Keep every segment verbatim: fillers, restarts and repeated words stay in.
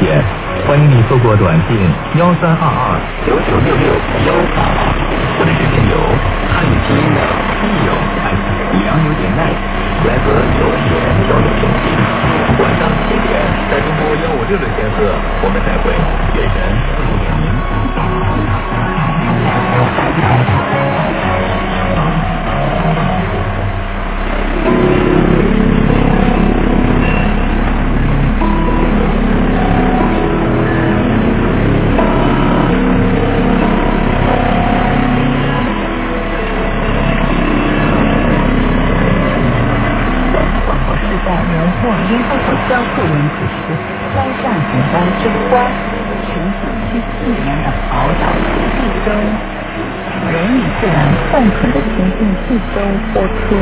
点。欢迎你透过短信幺三二二九九六六幺八八，或者是电邮汉语拼音的益友爱良友点 net 来和有缘交流联系。晚上七点，在中国幺五六六千赫，我们再会。月神祝福给您。 因后所交付人只是山上简单之花，全景七四年的宝岛剧中，人与自然共存的情境剧中播出。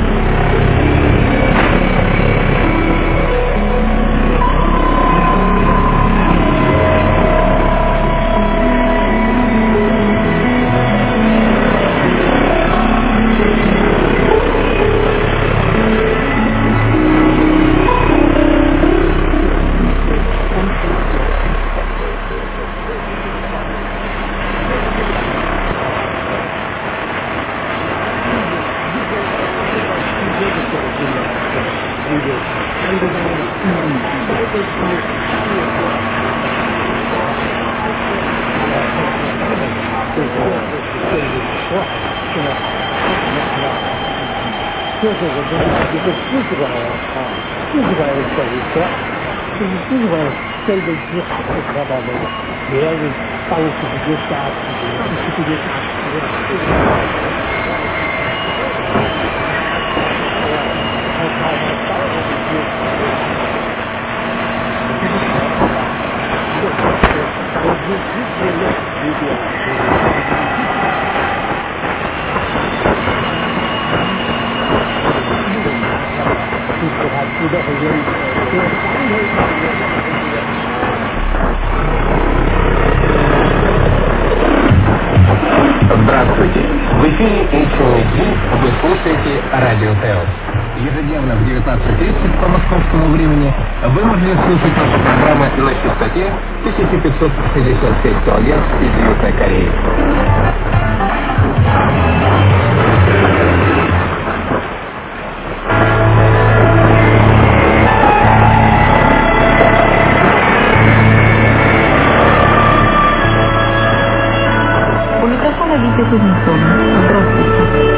这是我们一个知识观啊，知识观的教育课，就是知识观教育的几好是看到那个别人当时这些下棋的，就是这些下棋的，他他他当时这些，我是直接的一点。就是他知道很多， Здравствуйте! В эфире эйч эл эй ти, вы слушаете Радио ТЭОС. Ежедневно в девятнадцать тридцать по московскому времени вы можете слушать наши программы на частоте тысяча пятьсот шестьдесят шесть килогерц из Южной Кореи. Витя Кузнецова. Здравствуйте.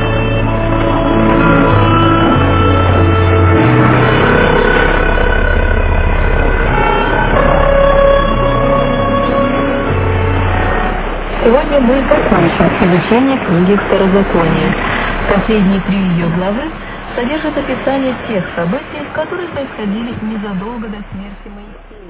Сегодня мы закончим изучение книги Второзакония. Последние три ее главы содержат описание тех событий, которые происходили незадолго до смерти Моисея.